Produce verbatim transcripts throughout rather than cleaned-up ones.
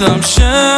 آدم شه.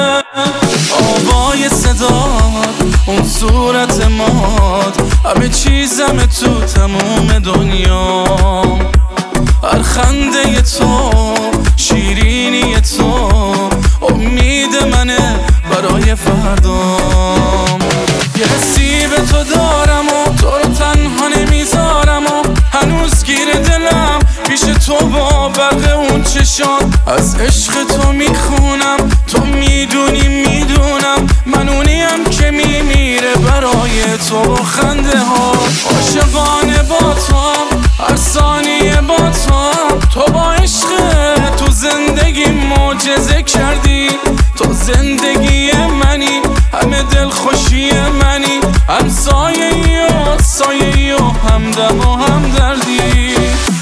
آوای صدات، اون صورت مات، همه چیزم تو تموم دنیا. هر خنده تو، شیرینی تو، امید منه برای فردام. یه حسی به تو دارم و تو رو تنها نمیذارم و هنوز گیر دلم پیش تو با برق اون چشان. از عشق تو میخونم، تو میدونی میدونم من اونیم که میمیره برای تو با خنده ها. عاشقانه با تو هم، هر ثانیه با تو هم، تو با عشق تو زندگی معجزه کردی. تو زندگی منی، همه دل خوشی منی، همسایه‌ای و سایه‌ای و همدم و همدردی.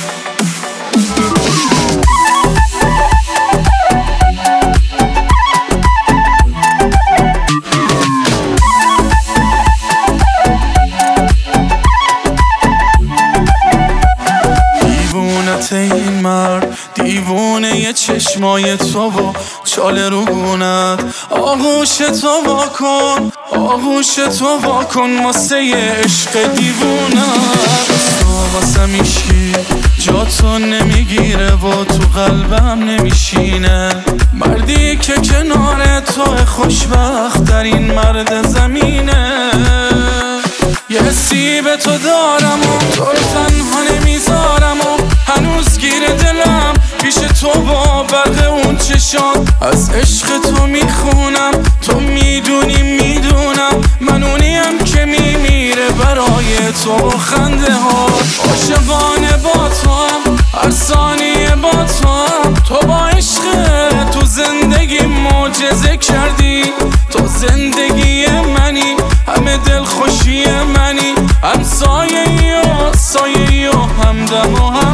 این مرد دیوونه یه چشمای تو و چاله روبونت. آغوش تو واکن، آغوش تو واکن واسه یه عشق دیوونت. تو واسه میشی جا تو نمیگیره و تو قلبم نمیشینه. مردی که کنار تو خوشبخت در این مرد زمینه. یه حسی به تو دارم و تو رو تنها نمیذارم و هنوز گیر دلم پیش تو با برق اون چشان. از عشق تو میخونم، تو میدونی میدونم من اونیم که میمیره برای تو خنده ها. عاشقانه با تو هم، هر ثانیه با تو هم، تو با عشق تو زندگی معجزه کردی. تو زندگی منی، همه دل خوشی منی، همسایه‌ای و سایه‌ای و همدم و هم